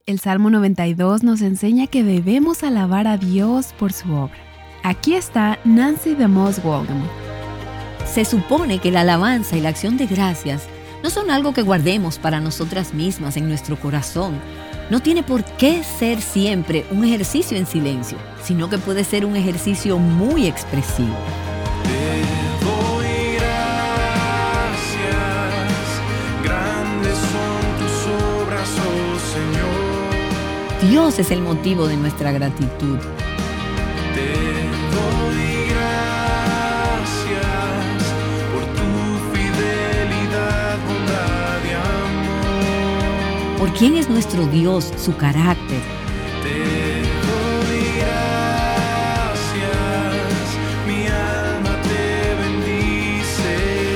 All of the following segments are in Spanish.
el Salmo 92 nos enseña que debemos alabar a Dios por su obra. Aquí está Nancy DeMoss Walden. Se supone que la alabanza y la acción de gracias no son algo que guardemos para nosotras mismas en nuestro corazón. No tiene por qué ser siempre un ejercicio en silencio, sino que puede ser un ejercicio muy expresivo. Te doy gracias, grandes son tus obras, oh Señor. Dios es el motivo de nuestra gratitud. Te doy gracias por tu fidelidad, bondad y amor. ¿Por quién es nuestro Dios, su carácter? Te doy gracias, mi alma te bendice.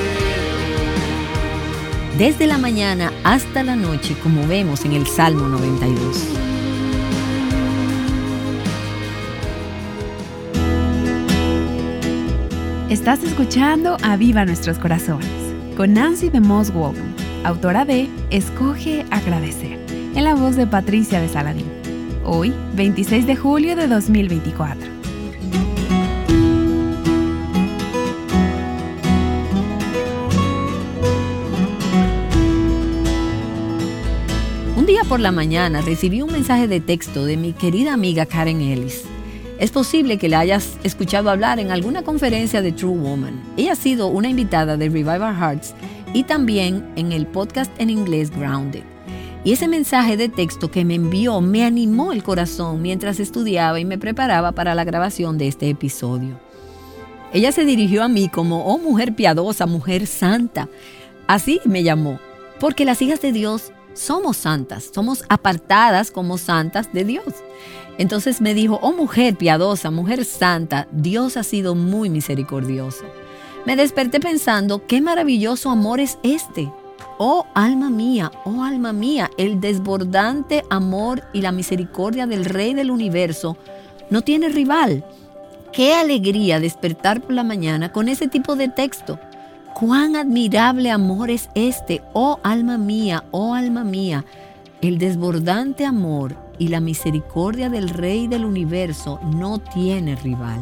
Desde la mañana hasta la noche, como vemos en el Salmo 92. Estás escuchando Aviva Nuestros Corazones con Nancy DeMoss Walden, autora de Escoge Agradecer, en la voz de Patricia de Saladín. Hoy, 26 de julio de 2024. Un día por la mañana recibí un mensaje de texto de mi querida amiga Karen Ellis. Es posible que la hayas escuchado hablar en alguna conferencia de True Woman. Ella ha sido una invitada de Revive Our Hearts y también en el podcast en inglés Grounded. Y ese mensaje de texto que me envió me animó el corazón mientras estudiaba y me preparaba para la grabación de este episodio. Ella se dirigió a mí como, oh mujer piadosa, mujer santa. Así me llamó, porque las hijas de Dios somos santas, somos apartadas como santas de Dios. Entonces me dijo, oh mujer piadosa, mujer santa, Dios ha sido muy misericordioso. Me desperté pensando, qué maravilloso amor es este. Oh alma mía, el desbordante amor y la misericordia del Rey del Universo no tiene rival. Qué alegría despertar por la mañana con ese tipo de texto. Cuán admirable amor es este, oh alma mía, el desbordante amor y la misericordia del Rey del Universo no tiene rival.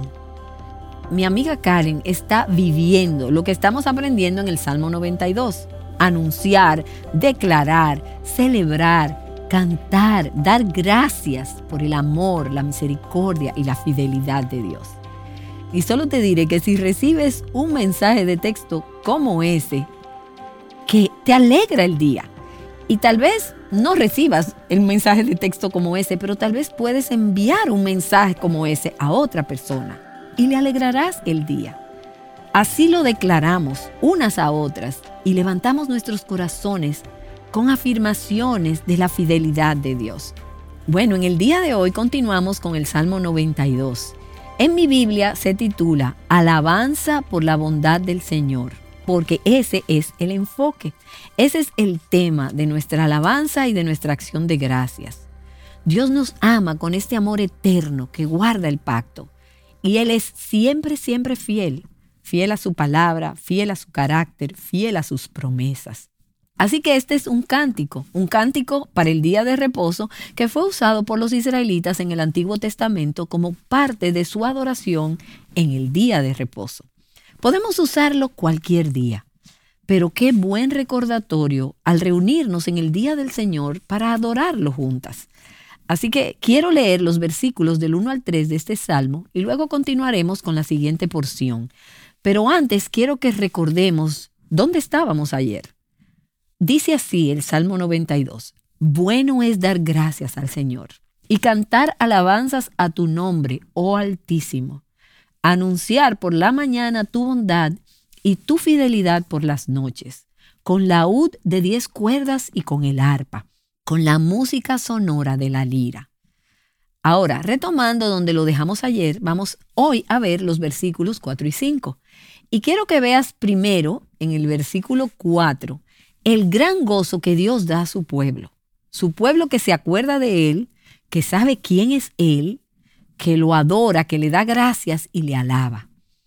Mi amiga Karen está viviendo lo que estamos aprendiendo en el Salmo 92. Anunciar, declarar, celebrar, cantar, dar gracias por el amor, la misericordia y la fidelidad de Dios. Y solo te diré que si recibes un mensaje de texto como ese, que te alegra el día, y tal vez no recibas el mensaje de texto como ese, pero tal vez puedes enviar un mensaje como ese a otra persona y le alegrarás el día. Así lo declaramos unas a otras y levantamos nuestros corazones con afirmaciones de la fidelidad de Dios. Bueno, en el día de hoy continuamos con el Salmo 92. En mi Biblia se titula Alabanza por la bondad del Señor, porque ese es el enfoque. Ese es el tema de nuestra alabanza y de nuestra acción de gracias. Dios nos ama con este amor eterno que guarda el pacto. Y Él es siempre, siempre fiel. Fiel a su palabra, fiel a su carácter, fiel a sus promesas. Así que este es un cántico para el día de reposo que fue usado por los israelitas en el Antiguo Testamento como parte de su adoración en el día de reposo. Podemos usarlo cualquier día, pero qué buen recordatorio al reunirnos en el día del Señor para adorarlo juntas. Así que quiero leer los versículos del 1 al 3 de este salmo y luego continuaremos con la siguiente porción. Pero antes quiero que recordemos dónde estábamos ayer. Dice así el Salmo 92, bueno es dar gracias al Señor y cantar alabanzas a tu nombre, oh Altísimo. Anunciar por la mañana tu bondad y tu fidelidad por las noches, con laúd de 10 cuerdas y con el arpa, con la música sonora de la lira. Ahora, retomando donde lo dejamos ayer, vamos hoy a ver los versículos 4 y 5. Y quiero que veas primero, en el versículo 4, el gran gozo que Dios da a su pueblo que se acuerda de Él, que sabe quién es Él, que lo adora, que le da gracias y le alaba.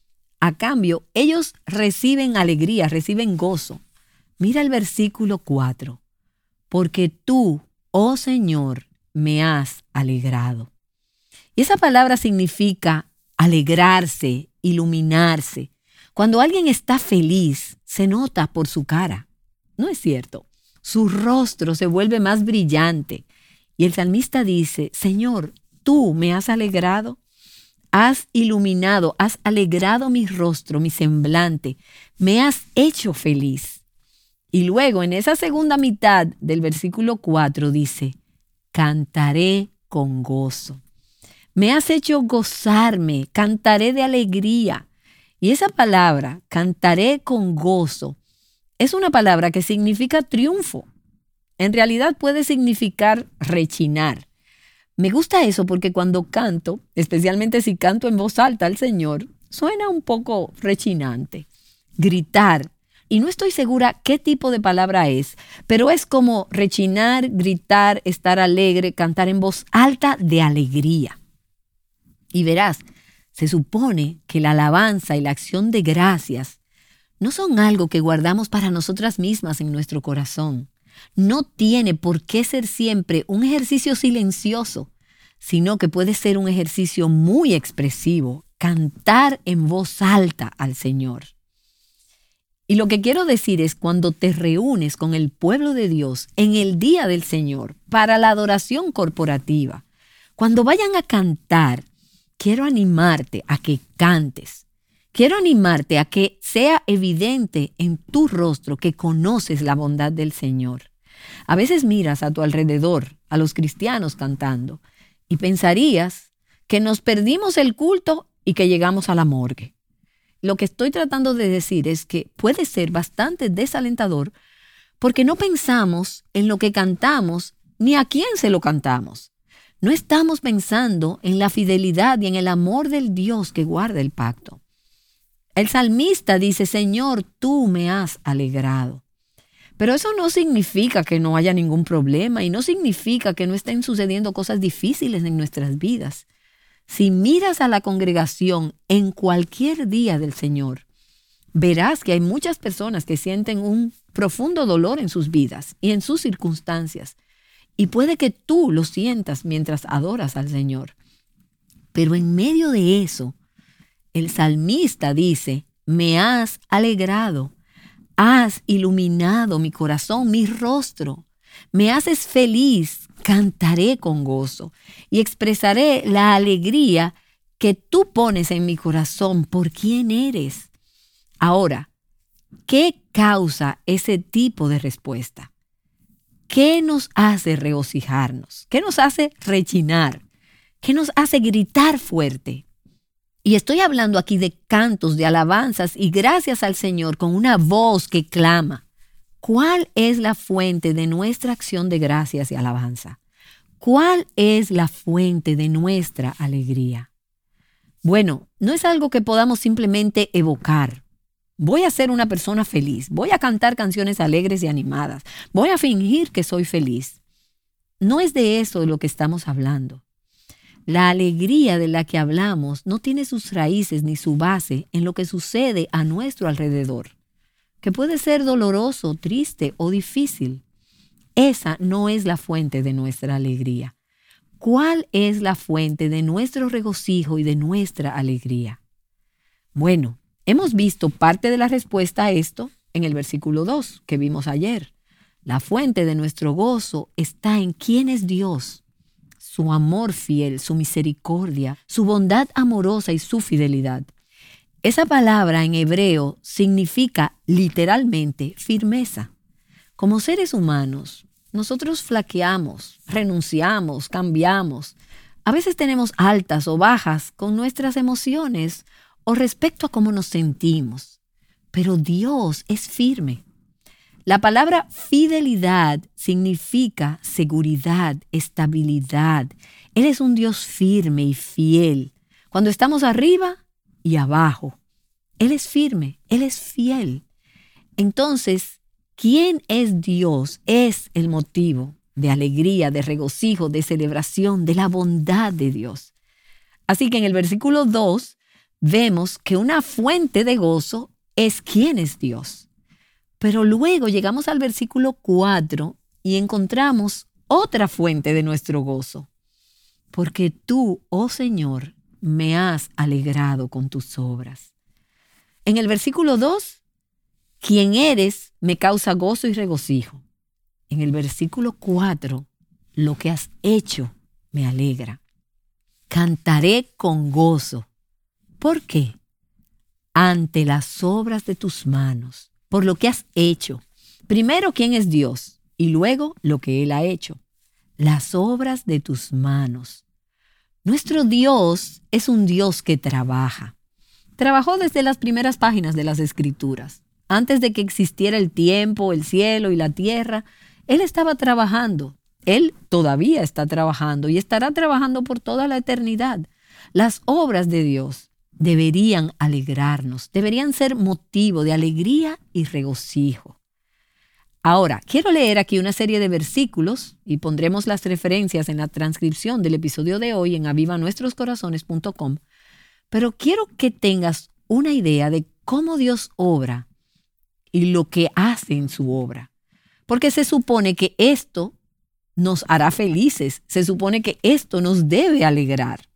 A cambio, ellos reciben alegría, reciben gozo. Mira el versículo 4. Porque tú, oh Señor, me has alegrado. Y esa palabra significa alegrarse, iluminarse. Cuando alguien está feliz, se nota por su cara. ¿No es cierto? Su rostro se vuelve más brillante. Y el salmista dice, Señor, tú me has alegrado, has iluminado, has alegrado mi rostro, mi semblante, me has hecho feliz. Y luego en esa segunda mitad del versículo 4 dice, cantaré con gozo. Me has hecho gozarme, cantaré de alegría. Y esa palabra, cantaré con gozo, es una palabra que significa triunfo. En realidad puede significar rechinar. Me gusta eso porque cuando canto, especialmente si canto en voz alta al Señor, suena un poco rechinante. Gritar. Y no estoy segura qué tipo de palabra es, pero es como rechinar, gritar, estar alegre, cantar en voz alta de alegría. Y verás, se supone que la alabanza y la acción de gracias no son algo que guardamos para nosotras mismas en nuestro corazón. No tiene por qué ser siempre un ejercicio silencioso, sino que puede ser un ejercicio muy expresivo, cantar en voz alta al Señor. Y lo que quiero decir es cuando te reúnes con el pueblo de Dios en el día del Señor para la adoración corporativa, cuando vayan a cantar, quiero animarte a que cantes. Quiero animarte a que sea evidente en tu rostro que conoces la bondad del Señor. A veces miras a tu alrededor, a los cristianos cantando, y pensarías que nos perdimos el culto y que llegamos a la morgue. Lo que estoy tratando de decir es que puede ser bastante desalentador porque no pensamos en lo que cantamos ni a quién se lo cantamos. No estamos pensando en la fidelidad y en el amor del Dios que guarda el pacto. El salmista dice, Señor, tú me has alegrado. Pero eso no significa que no haya ningún problema y no significa que no estén sucediendo cosas difíciles en nuestras vidas. Si miras a la congregación en cualquier día del Señor, verás que hay muchas personas que sienten un profundo dolor en sus vidas y en sus circunstancias. Y puede que tú lo sientas mientras adoras al Señor. Pero en medio de eso, el salmista dice, me has alegrado, has iluminado mi corazón, mi rostro, me haces feliz, cantaré con gozo y expresaré la alegría que tú pones en mi corazón por quién eres. Ahora, ¿qué causa ese tipo de respuesta? ¿Qué nos hace regocijarnos? ¿Qué nos hace rechinar? ¿Qué nos hace gritar fuerte? Y estoy hablando aquí de cantos, de alabanzas y gracias al Señor con una voz que clama. ¿Cuál es la fuente de nuestra acción de gracias y alabanza? ¿Cuál es la fuente de nuestra alegría? Bueno, no es algo que podamos simplemente evocar. Voy a ser una persona feliz, voy a cantar canciones alegres y animadas, voy a fingir que soy feliz. No es de eso de lo que estamos hablando. La alegría de la que hablamos no tiene sus raíces ni su base en lo que sucede a nuestro alrededor, que puede ser doloroso, triste o difícil. Esa no es la fuente de nuestra alegría. ¿Cuál es la fuente de nuestro regocijo y de nuestra alegría? Bueno, hemos visto parte de la respuesta a esto en el versículo 2 que vimos ayer. La fuente de nuestro gozo está en quién es Dios, su amor fiel, su misericordia, su bondad amorosa y su fidelidad. Esa palabra en hebreo significa literalmente firmeza. Como seres humanos, nosotros flaqueamos, renunciamos, cambiamos. A veces tenemos altas o bajas con nuestras emociones o respecto a cómo nos sentimos. Pero Dios es firme. La palabra fidelidad significa seguridad, estabilidad. Él es un Dios firme y fiel. Cuando estamos arriba y abajo, Él es firme, Él es fiel. Entonces, ¿quién es Dios? Es el motivo de alegría, de regocijo, de celebración, de la bondad de Dios. Así que en el versículo 2 vemos que una fuente de gozo es quién es Dios. Pero luego llegamos al versículo 4 y encontramos otra fuente de nuestro gozo. Porque tú, oh Señor, me has alegrado con tus obras. En el versículo 2, quien eres me causa gozo y regocijo. En el versículo 4, lo que has hecho me alegra. Cantaré con gozo. ¿Por qué? Ante las obras de tus manos, por lo que has hecho. Primero, ¿quién es Dios? Y luego, lo que Él ha hecho. Las obras de tus manos. Nuestro Dios es un Dios que trabaja. Trabajó desde las primeras páginas de las Escrituras. Antes de que existiera el tiempo, el cielo y la tierra, Él estaba trabajando. Él todavía está trabajando y estará trabajando por toda la eternidad. Las obras de Dios deberían alegrarnos, deberían ser motivo de alegría y regocijo. Ahora, quiero leer aquí una serie de versículos y pondremos las referencias en la transcripción del episodio de hoy en avivanuestroscorazones.com, pero quiero que tengas una idea de cómo Dios obra y lo que hace en su obra. Porque se supone que esto nos hará felices, se supone que esto nos debe alegrar.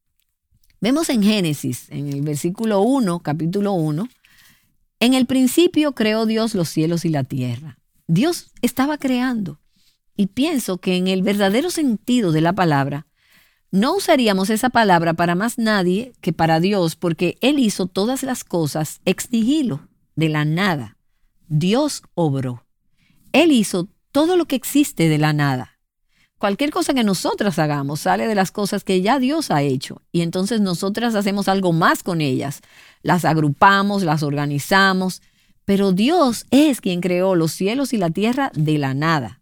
Vemos en Génesis, en el versículo 1, capítulo 1, en el principio creó Dios los cielos y la tierra. Dios estaba creando. Y pienso que en el verdadero sentido de la palabra, no usaríamos esa palabra para más nadie que para Dios, porque Él hizo todas las cosas ex nihilo, de la nada. Dios obró. Él hizo todo lo que existe de la nada. Cualquier cosa que nosotras hagamos sale de las cosas que ya Dios ha hecho y entonces nosotras hacemos algo más con ellas. Las agrupamos, las organizamos, pero Dios es quien creó los cielos y la tierra de la nada.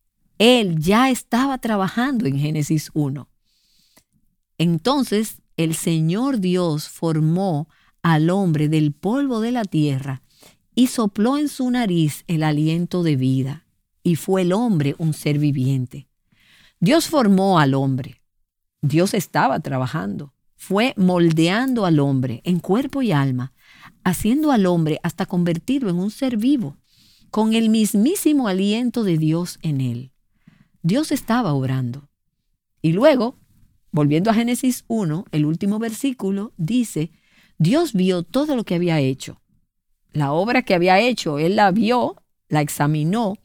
Él ya estaba trabajando en Génesis 1. Entonces el Señor Dios formó al hombre del polvo de la tierra y sopló en su nariz el aliento de vida y fue el hombre un ser viviente. Dios formó al hombre. Dios estaba trabajando. Fue moldeando al hombre en cuerpo y alma, haciendo al hombre hasta convertirlo en un ser vivo, con el mismísimo aliento de Dios en él. Dios estaba obrando. Y luego, volviendo a Génesis 1, el último versículo, dice, Dios vio todo lo que había hecho. La obra que había hecho, Él la vio, la examinó,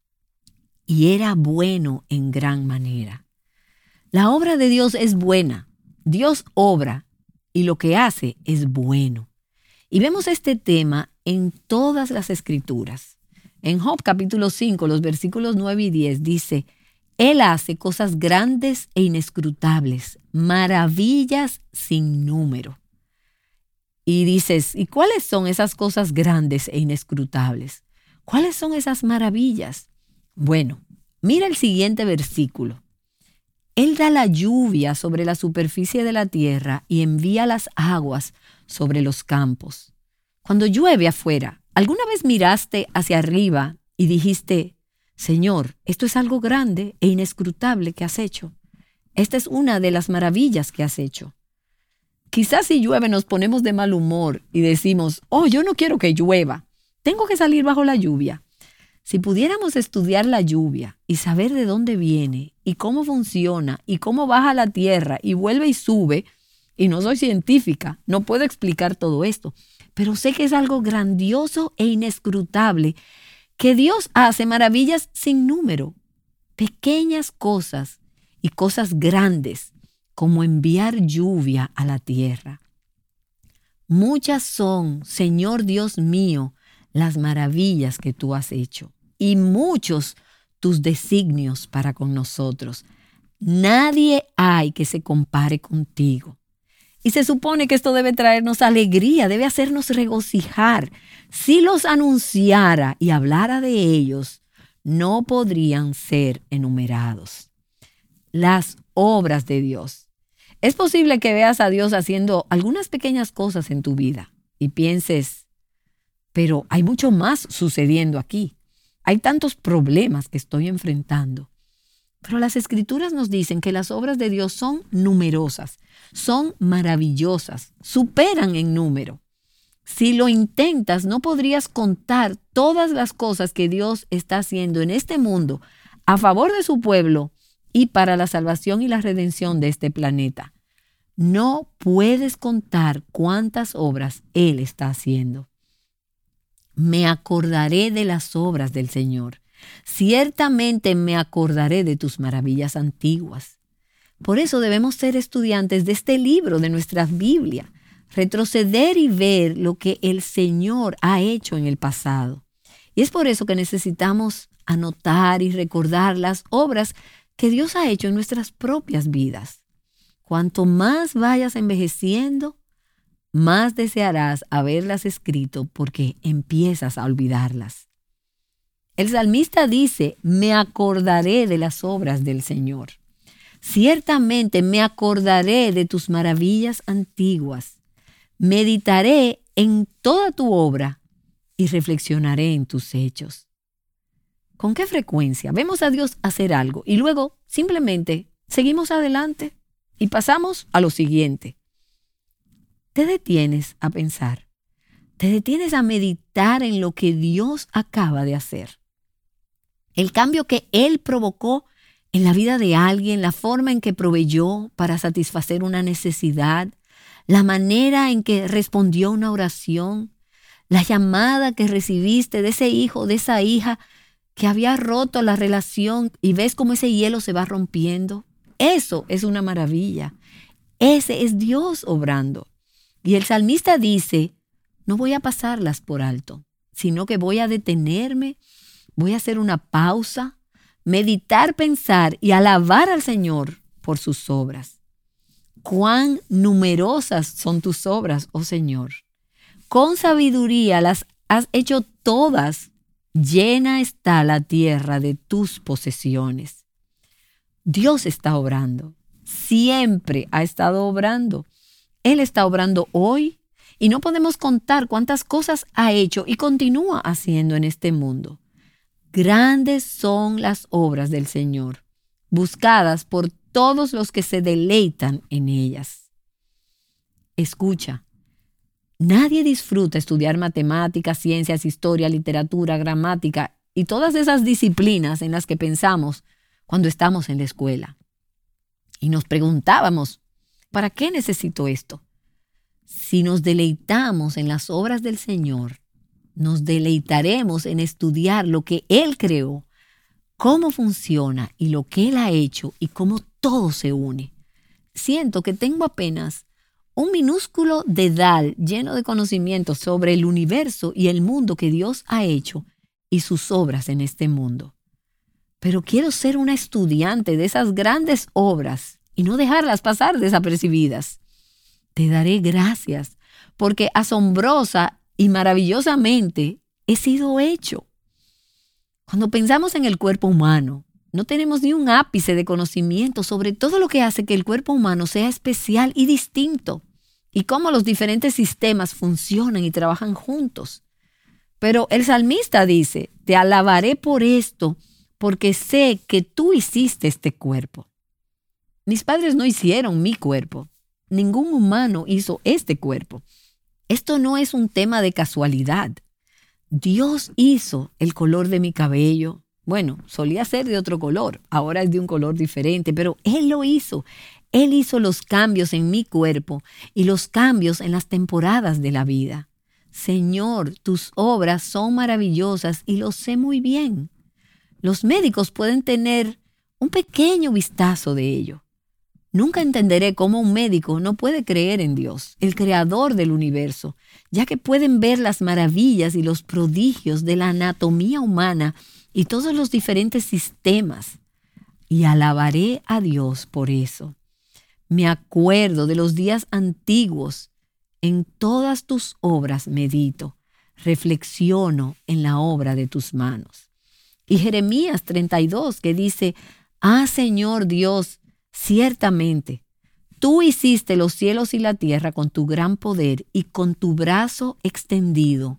y era bueno en gran manera. La obra de Dios es buena. Dios obra y lo que hace es bueno. Y vemos este tema en todas las Escrituras. En Job capítulo 5, los versículos 9 y 10 dice, Él hace cosas grandes e inescrutables, maravillas sin número. Y dices, ¿y cuáles son esas cosas grandes e inescrutables? ¿Cuáles son esas maravillas? Bueno, mira el siguiente versículo. Él da la lluvia sobre la superficie de la tierra y envía las aguas sobre los campos. Cuando llueve afuera, ¿alguna vez miraste hacia arriba y dijiste, Señor, esto es algo grande e inescrutable que has hecho? Esta es una de las maravillas que has hecho. Quizás si llueve nos ponemos de mal humor y decimos, yo no quiero que llueva. Tengo que salir bajo la lluvia. Si pudiéramos estudiar la lluvia y saber de dónde viene y cómo funciona y cómo baja a la tierra y vuelve y sube, y no soy científica, no puedo explicar todo esto, pero sé que es algo grandioso e inescrutable, que Dios hace maravillas sin número, pequeñas cosas y cosas grandes, como enviar lluvia a la tierra. Muchas son, Señor Dios mío, las maravillas que tú has hecho. Y muchos tus designios para con nosotros. Nadie hay que se compare contigo. Y se supone que esto debe traernos alegría, debe hacernos regocijar. Si los anunciara y hablara de ellos, no podrían ser enumerados. Las obras de Dios. Es posible que veas a Dios haciendo algunas pequeñas cosas en tu vida y pienses, pero hay mucho más sucediendo aquí. Hay tantos problemas que estoy enfrentando. Pero las Escrituras nos dicen que las obras de Dios son numerosas, son maravillosas, superan en número. Si lo intentas, no podrías contar todas las cosas que Dios está haciendo en este mundo a favor de su pueblo y para la salvación y la redención de este planeta. No puedes contar cuántas obras Él está haciendo. Me acordaré de las obras del Señor. Ciertamente me acordaré de tus maravillas antiguas. Por eso debemos ser estudiantes de este libro, de nuestra Biblia, retroceder y ver lo que el Señor ha hecho en el pasado. Y es por eso que necesitamos anotar y recordar las obras que Dios ha hecho en nuestras propias vidas. Cuanto más vayas envejeciendo, más desearás haberlas escrito porque empiezas a olvidarlas. El salmista dice, me acordaré de las obras del Señor. Ciertamente me acordaré de tus maravillas antiguas. Meditaré en toda tu obra y reflexionaré en tus hechos. ¿Con qué frecuencia vemos a Dios hacer algo y luego simplemente seguimos adelante y pasamos a lo siguiente? Te detienes a pensar, te detienes a meditar en lo que Dios acaba de hacer. El cambio que Él provocó en la vida de alguien, la forma en que proveyó para satisfacer una necesidad, la manera en que respondió una oración, la llamada que recibiste de ese hijo, de esa hija que había roto la relación y ves cómo ese hielo se va rompiendo. Eso es una maravilla. Ese es Dios obrando. Y el salmista dice, no voy a pasarlas por alto, sino que voy a detenerme, voy a hacer una pausa, meditar, pensar y alabar al Señor por sus obras. Cuán numerosas son tus obras, oh Señor. Con sabiduría las has hecho todas. Llena está la tierra de tus posesiones. Dios está obrando. Siempre ha estado obrando. Él está obrando hoy y no podemos contar cuántas cosas ha hecho y continúa haciendo en este mundo. Grandes son las obras del Señor, buscadas por todos los que se deleitan en ellas. Escucha, nadie disfruta estudiar matemáticas, ciencias, historia, literatura, gramática y todas esas disciplinas en las que pensamos cuando estamos en la escuela. Y nos preguntábamos, ¿para qué necesito esto? Si nos deleitamos en las obras del Señor, nos deleitaremos en estudiar lo que Él creó, cómo funciona y lo que Él ha hecho y cómo todo se une. Siento que tengo apenas un minúsculo dedal lleno de conocimientos sobre el universo y el mundo que Dios ha hecho y sus obras en este mundo. Pero quiero ser una estudiante de esas grandes obras y no dejarlas pasar desapercibidas. Te daré gracias porque asombrosa y maravillosamente he sido hecho. Cuando pensamos en el cuerpo humano, no tenemos ni un ápice de conocimiento sobre todo lo que hace que el cuerpo humano sea especial y distinto y cómo los diferentes sistemas funcionan y trabajan juntos. Pero el salmista dice, te alabaré por esto porque sé que tú hiciste este cuerpo. Mis padres no hicieron mi cuerpo. Ningún humano hizo este cuerpo. Esto no es un tema de casualidad. Dios hizo el color de mi cabello. Bueno, solía ser de otro color, ahora es de un color diferente, pero Él lo hizo. Él hizo los cambios en mi cuerpo y los cambios en las temporadas de la vida. Señor, tus obras son maravillosas y lo sé muy bien. Los médicos pueden tener un pequeño vistazo de ello. Nunca entenderé cómo un médico no puede creer en Dios, el creador del universo, ya que pueden ver las maravillas y los prodigios de la anatomía humana y todos los diferentes sistemas. Y alabaré a Dios por eso. Me acuerdo de los días antiguos. En todas tus obras medito. Reflexiono en la obra de tus manos. Y Jeremías 32 que dice, Señor Dios, ciertamente, tú hiciste los cielos y la tierra con tu gran poder y con tu brazo extendido.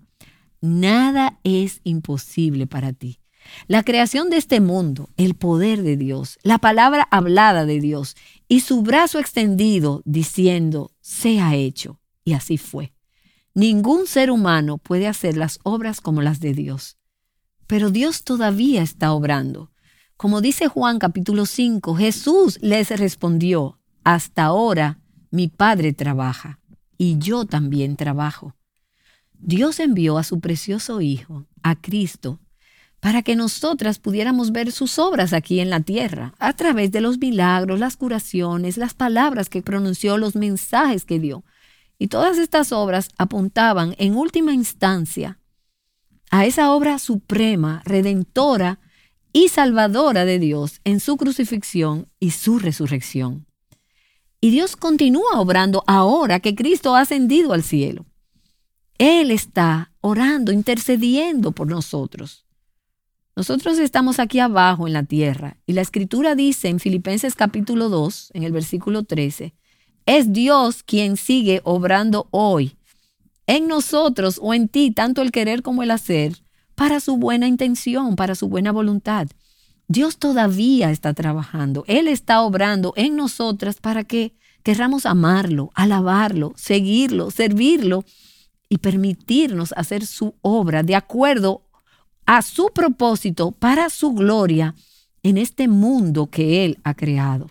Nada es imposible para ti. La creación de este mundo, el poder de Dios, la palabra hablada de Dios y su brazo extendido diciendo, sea hecho. Y así fue. Ningún ser humano puede hacer las obras como las de Dios. Pero Dios todavía está obrando. Como dice Juan capítulo 5, Jesús les respondió: hasta ahora mi Padre trabaja y yo también trabajo. Dios envió a su precioso Hijo, a Cristo, para que nosotras pudiéramos ver sus obras aquí en la tierra, a través de los milagros, las curaciones, las palabras que pronunció, los mensajes que dio. Y todas estas obras apuntaban en última instancia a esa obra suprema, redentora y salvadora de Dios en su crucifixión y su resurrección. Y Dios continúa obrando ahora que Cristo ha ascendido al cielo. Él está orando, intercediendo por nosotros. Nosotros estamos aquí abajo en la tierra y la Escritura dice en Filipenses capítulo 2, en el versículo 13, es Dios quien sigue obrando hoy en nosotros o en ti, tanto el querer como el hacer, para su buena intención, para su buena voluntad. Dios todavía está trabajando. Él está obrando en nosotras para que querramos amarlo, alabarlo, seguirlo, servirlo y permitirnos hacer su obra de acuerdo a su propósito para su gloria en este mundo que Él ha creado.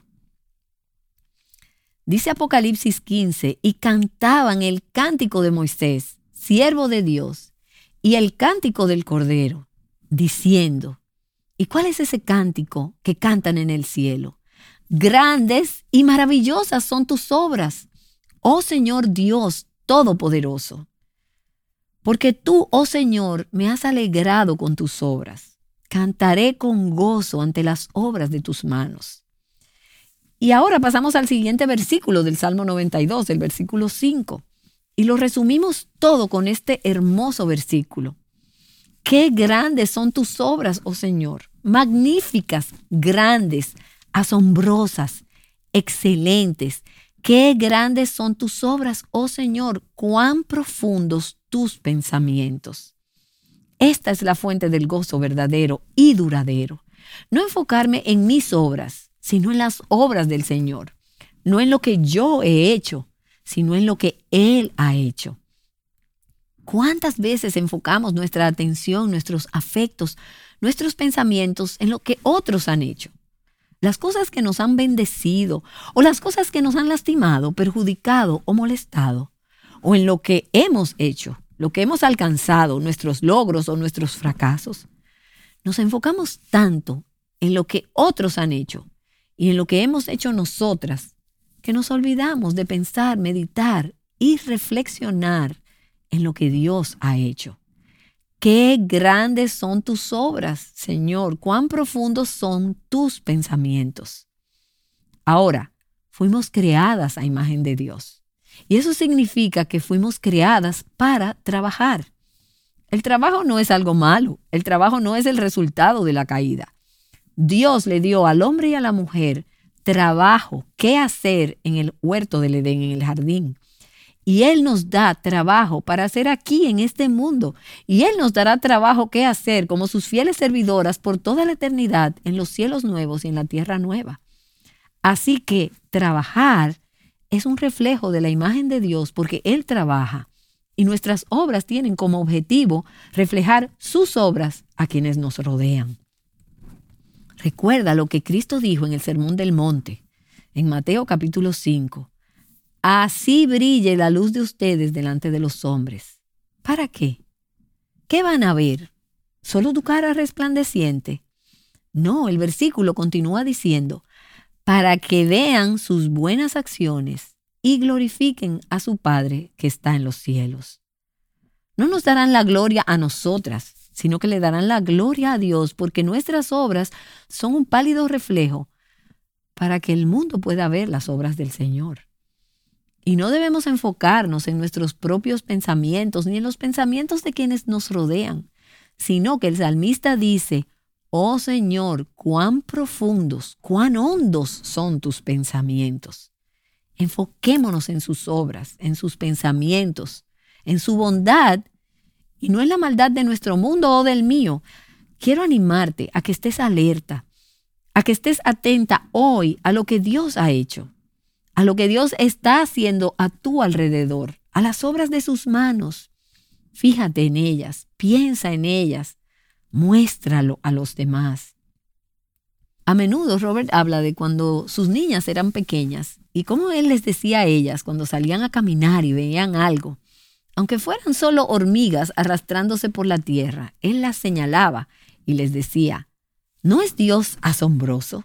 Dice Apocalipsis 15, y cantaban el cántico de Moisés, siervo de Dios, y el cántico del Cordero, diciendo, ¿y cuál es ese cántico que cantan en el cielo? Grandes y maravillosas son tus obras, oh Señor Dios Todopoderoso. Porque tú, oh Señor, me has alegrado con tus obras. Cantaré con gozo ante las obras de tus manos. Y ahora pasamos al siguiente versículo del Salmo 92, el versículo 5. Y lo resumimos todo con este hermoso versículo. Qué grandes son tus obras, oh Señor. Magníficas, grandes, asombrosas, excelentes. Qué grandes son tus obras, oh Señor. Cuán profundos tus pensamientos. Esta es la fuente del gozo verdadero y duradero. No enfocarme en mis obras, sino en las obras del Señor. No en lo que yo he hecho, sino en lo que Él ha hecho. ¿Cuántas veces enfocamos nuestra atención, nuestros afectos, nuestros pensamientos en lo que otros han hecho? Las cosas que nos han bendecido o las cosas que nos han lastimado, perjudicado o molestado. O en lo que hemos hecho, lo que hemos alcanzado, nuestros logros o nuestros fracasos. Nos enfocamos tanto en lo que otros han hecho y en lo que hemos hecho nosotras, que nos olvidamos de pensar, meditar y reflexionar en lo que Dios ha hecho. Qué grandes son tus obras, Señor, cuán profundos son tus pensamientos. Ahora, fuimos creadas a imagen de Dios. Y eso significa que fuimos creadas para trabajar. El trabajo no es algo malo, el trabajo no es el resultado de la caída. Dios le dio al hombre y a la mujer trabajo, qué hacer en el huerto del Edén, en el jardín. Y Él nos da trabajo para hacer aquí en este mundo. Y Él nos dará trabajo qué hacer como sus fieles servidoras por toda la eternidad en los cielos nuevos y en la tierra nueva. Así que trabajar es un reflejo de la imagen de Dios porque Él trabaja. Y nuestras obras tienen como objetivo reflejar sus obras a quienes nos rodean. Recuerda lo que Cristo dijo en el Sermón del Monte, en Mateo capítulo 5. Así brille la luz de ustedes delante de los hombres. ¿Para qué? ¿Qué van a ver? ¿Solo tu cara resplandeciente? No, el versículo continúa diciendo, para que vean sus buenas acciones y glorifiquen a su Padre que está en los cielos. No nos darán la gloria a nosotras, sino que le darán la gloria a Dios, porque nuestras obras son un pálido reflejo para que el mundo pueda ver las obras del Señor. Y no debemos enfocarnos en nuestros propios pensamientos ni en los pensamientos de quienes nos rodean, sino que el salmista dice, oh Señor, cuán profundos, cuán hondos son tus pensamientos. Enfoquémonos en sus obras, en sus pensamientos, en su bondad y no en la maldad de nuestro mundo o del mío. Quiero animarte a que estés alerta, a que estés atenta hoy a lo que Dios ha hecho, a lo que Dios está haciendo a tu alrededor, a las obras de sus manos. Fíjate en ellas, piensa en ellas, muéstralo a los demás. A menudo Robert habla de cuando sus niñas eran pequeñas y cómo él les decía a ellas cuando salían a caminar y veían algo. Aunque fueran solo hormigas arrastrándose por la tierra, él las señalaba y les decía, ¿no es Dios asombroso?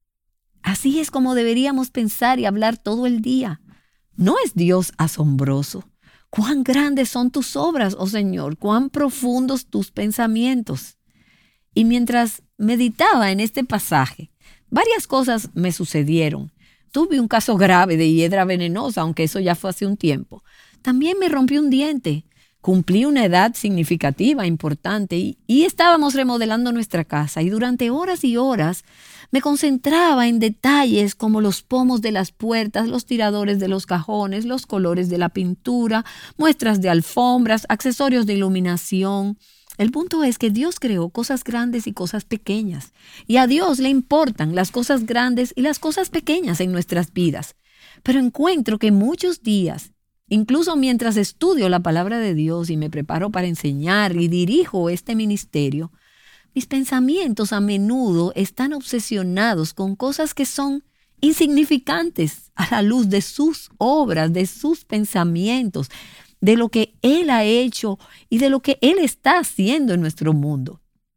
Así es como deberíamos pensar y hablar todo el día. ¿No es Dios asombroso? Cuán grandes son tus obras, oh Señor, cuán profundos tus pensamientos. Y mientras meditaba en este pasaje, varias cosas me sucedieron. Tuve un caso grave de hiedra venenosa, aunque eso ya fue hace un tiempo. También me rompí un diente. Cumplí una edad significativa, importante, y estábamos remodelando nuestra casa. Y durante horas y horas me concentraba en detalles como los pomos de las puertas, los tiradores de los cajones, los colores de la pintura, muestras de alfombras, accesorios de iluminación. El punto es que Dios creó cosas grandes y cosas pequeñas. Y a Dios le importan las cosas grandes y las cosas pequeñas en nuestras vidas. Pero encuentro que muchos días, incluso mientras estudio la palabra de Dios y me preparo para enseñar y dirijo este ministerio, mis pensamientos a menudo están obsesionados con cosas que son insignificantes a la luz de sus obras, de sus pensamientos, de lo que Él ha hecho y de lo que Él está haciendo en nuestro mundo.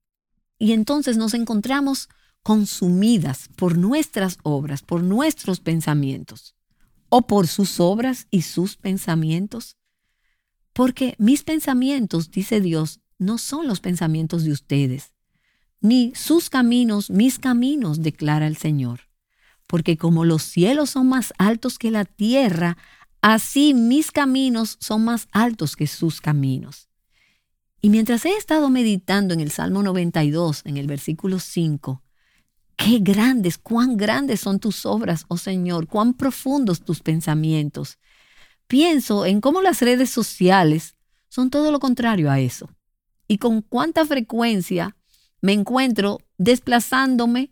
Y entonces nos encontramos consumidas por nuestras obras, por nuestros pensamientos, o por sus obras y sus pensamientos. Porque mis pensamientos, dice Dios, no son los pensamientos de ustedes, ni sus caminos, mis caminos, declara el Señor. Porque como los cielos son más altos que la tierra, así mis caminos son más altos que sus caminos. Y mientras he estado meditando en el Salmo 92, en el versículo 5, ¡qué grandes, cuán grandes son tus obras, oh Señor! ¡Cuán profundos tus pensamientos! Pienso en cómo las redes sociales son todo lo contrario a eso. Y con cuánta frecuencia me encuentro desplazándome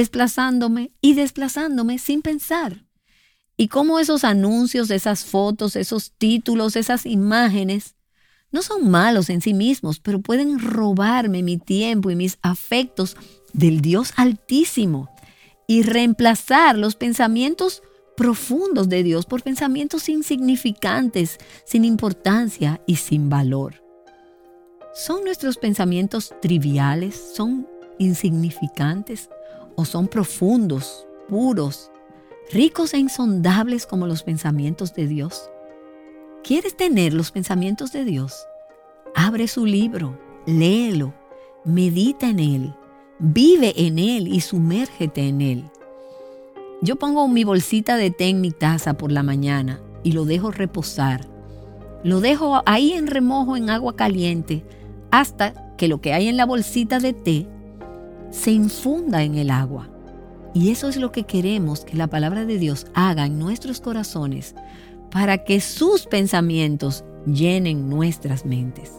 sin pensar. Y cómo esos anuncios, esas fotos, esos títulos, esas imágenes no son malos en sí mismos, pero pueden robarme mi tiempo y mis afectos del Dios Altísimo y reemplazar los pensamientos profundos de Dios por pensamientos insignificantes, sin importancia y sin valor. ¿Son nuestros pensamientos triviales? ¿Son insignificantes? ¿O son profundos, puros, ricos e insondables como los pensamientos de Dios? ¿Quieres tener los pensamientos de Dios? Abre su libro, léelo, medita en él, vive en él y sumérgete en él. Yo pongo mi bolsita de té en mi taza por la mañana y lo dejo reposar. Lo dejo ahí en remojo en agua caliente hasta que lo que hay en la bolsita de té se infunda en el agua. Y eso es lo que queremos que la palabra de Dios haga en nuestros corazones para que sus pensamientos llenen nuestras mentes.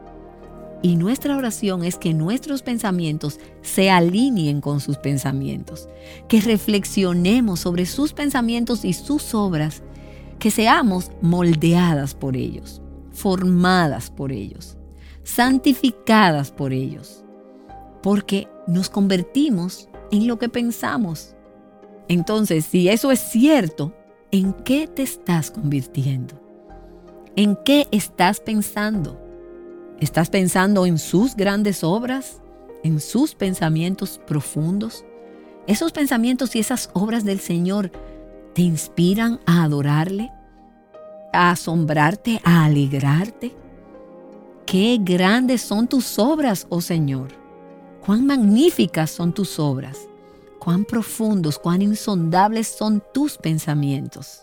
Y nuestra oración es que nuestros pensamientos se alineen con sus pensamientos, que reflexionemos sobre sus pensamientos y sus obras, que seamos moldeadas por ellos, formadas por ellos, santificadas por ellos, porque nos convertimos en lo que pensamos. Entonces, si eso es cierto, ¿en qué te estás convirtiendo? ¿En qué estás pensando? ¿Estás pensando en sus grandes obras? ¿En sus pensamientos profundos? ¿Esos pensamientos y esas obras del Señor te inspiran a adorarle? ¿A asombrarte? ¿A alegrarte? ¡Qué grandes son tus obras, oh Señor! ¡Cuán magníficas son tus obras! ¡Cuán profundos, cuán insondables son tus pensamientos!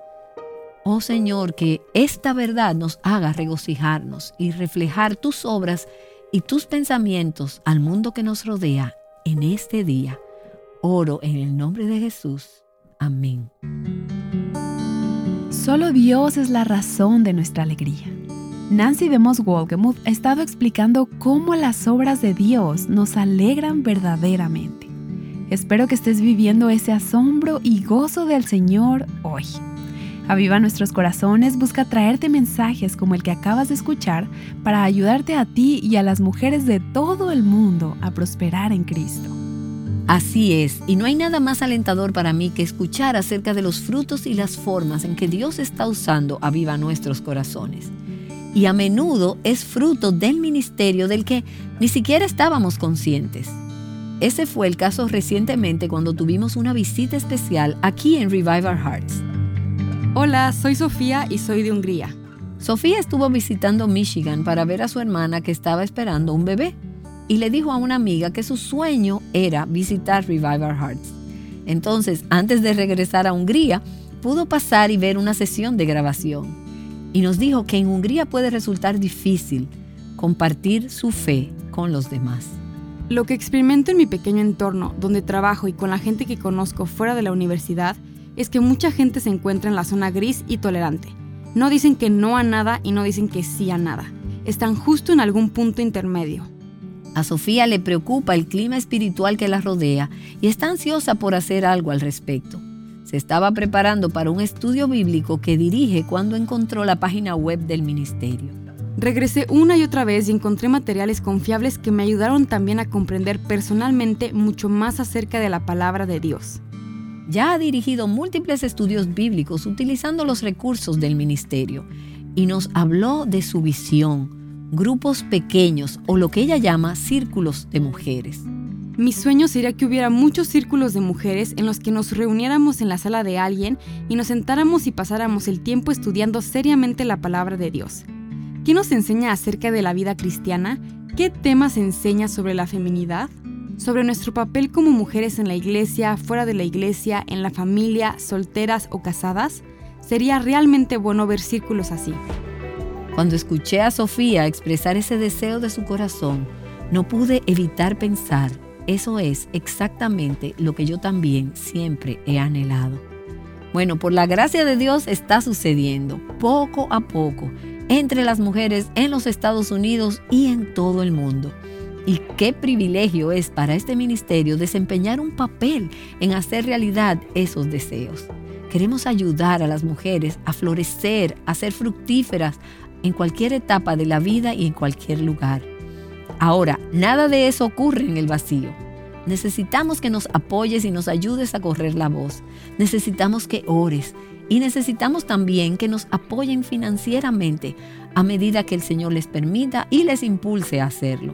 Oh Señor, que esta verdad nos haga regocijarnos y reflejar tus obras y tus pensamientos al mundo que nos rodea en este día. Oro en el nombre de Jesús. Amén. Solo Dios es la razón de nuestra alegría. Nancy DeMoss Wolgemuth ha estado explicando cómo las obras de Dios nos alegran verdaderamente. Espero que estés viviendo ese asombro y gozo del Señor hoy. Aviva Nuestros Corazones busca traerte mensajes como el que acabas de escuchar para ayudarte a ti y a las mujeres de todo el mundo a prosperar en Cristo. Así es, y no hay nada más alentador para mí que escuchar acerca de los frutos y las formas en que Dios está usando Aviva Nuestros Corazones. Y a menudo es fruto del ministerio del que ni siquiera estábamos conscientes. Ese fue el caso recientemente cuando tuvimos una visita especial aquí en Revive Our Hearts. Hola, soy Sofía y soy de Hungría. Sofía estuvo visitando Michigan para ver a su hermana que estaba esperando un bebé y le dijo a una amiga que su sueño era visitar Revive Our Hearts. Entonces, antes de regresar a Hungría, pudo pasar y ver una sesión de grabación. Y nos dijo que en Hungría puede resultar difícil compartir su fe con los demás. Lo que experimento en mi pequeño entorno, donde trabajo y con la gente que conozco fuera de la universidad, es que mucha gente se encuentra en la zona gris y tolerante. No dicen que no a nada y no dicen que sí a nada. Están justo en algún punto intermedio. A Sofía le preocupa el clima espiritual que la rodea y está ansiosa por hacer algo al respecto. Se estaba preparando para un estudio bíblico que dirige cuando encontró la página web del ministerio. Regresé una y otra vez y encontré materiales confiables que me ayudaron también a comprender personalmente mucho más acerca de la palabra de Dios. Ya ha dirigido múltiples estudios bíblicos utilizando los recursos del ministerio y nos habló de su visión, grupos pequeños o lo que ella llama círculos de mujeres. Mi sueño sería que hubiera muchos círculos de mujeres en los que nos reuniéramos en la sala de alguien y nos sentáramos y pasáramos el tiempo estudiando seriamente la palabra de Dios. ¿Qué nos enseña acerca de la vida cristiana? ¿Qué temas enseña sobre la feminidad? ¿Sobre nuestro papel como mujeres en la iglesia, fuera de la iglesia, en la familia, solteras o casadas? Sería realmente bueno ver círculos así. Cuando escuché a Sofía expresar ese deseo de su corazón, no pude evitar pensar, eso es exactamente lo que yo también siempre he anhelado. Bueno, por la gracia de Dios está sucediendo, poco a poco, entre las mujeres en los Estados Unidos y en todo el mundo. Y qué privilegio es para este ministerio desempeñar un papel en hacer realidad esos deseos. Queremos ayudar a las mujeres a florecer, a ser fructíferas en cualquier etapa de la vida y en cualquier lugar. Ahora, nada de eso ocurre en el vacío. Necesitamos que nos apoyes y nos ayudes a correr la voz. Necesitamos que ores y necesitamos también que nos apoyen financieramente a medida que el Señor les permita y les impulse a hacerlo.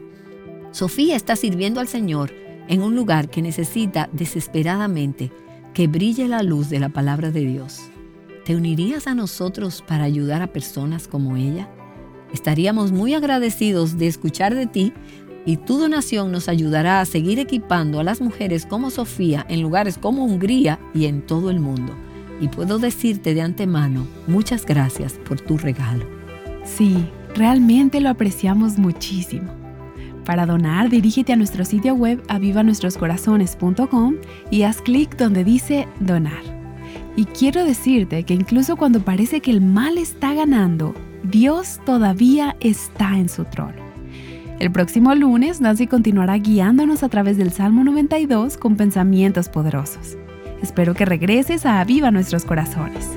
Sofía está sirviendo al Señor en un lugar que necesita desesperadamente que brille la luz de la palabra de Dios. ¿Te unirías a nosotros para ayudar a personas como ella? Estaríamos muy agradecidos de escuchar de ti y tu donación nos ayudará a seguir equipando a las mujeres como Sofía en lugares como Hungría y en todo el mundo. Y puedo decirte de antemano, muchas gracias por tu regalo. Sí, realmente lo apreciamos muchísimo. Para donar, dirígete a nuestro sitio web avivanuestroscorazones.com y haz clic donde dice donar. Y quiero decirte que incluso cuando parece que el mal está ganando, Dios todavía está en su trono. El próximo lunes, Nancy continuará guiándonos a través del Salmo 92 con pensamientos poderosos. Espero que regreses a Aviva Nuestros Corazones.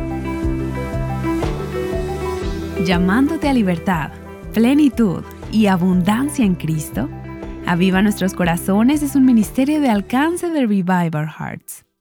Llamándote a libertad, plenitud y abundancia en Cristo, Aviva Nuestros Corazones es un ministerio de alcance de Revive Our Hearts.